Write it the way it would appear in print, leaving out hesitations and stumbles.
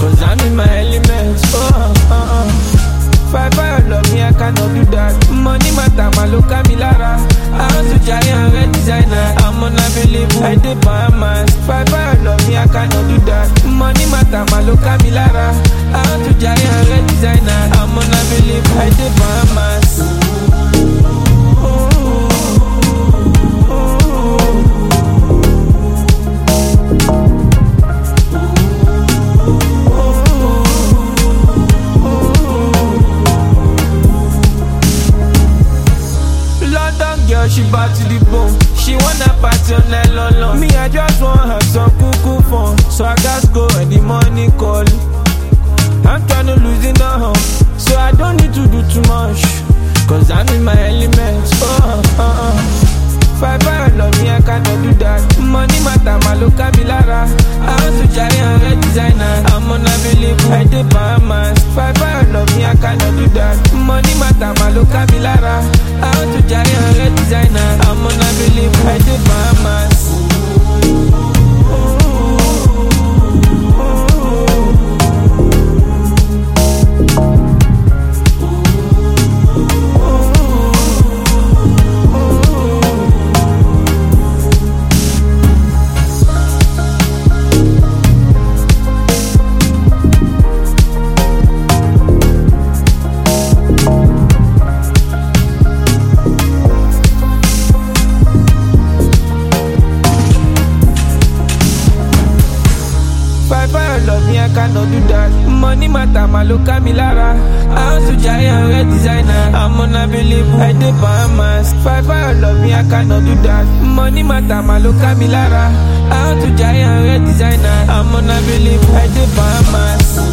cause I'm in my element. Five love me, I cannot do that. Money matter, my look at me lara. I want to giant red designer. I'm unavailable, I did Bahamas. Five love me, I cannot do that. Money matter, my look at me lara. I want to giant red designer. I'm unavailable, I did Bahamas. Girl, she bad to the bone. She wanna party on night long. Me, I just wanna have some cool fun. So I gotta go when the money call. I'm tryna lose in the hump, so I don't need to do too much, cause I'm in my element. Five love me, I cannot do that. Money matter, my look at me lara. I want to giant red designer. I'm unavailable, I did Bahamas. Five love me, I cannot do that. Money matter, my look at me lara. I want to giant red designer. I'm unavailable, I did Bahamas. Love me, I cannot do that. Money matter, my look at me lara. I want to giant red designer. I'm unavailable, I did Bahamas. Five love me, I cannot do that. Money matter, my look at me lara. I want to giant red designer. I'm unavailable, I did Bahamas.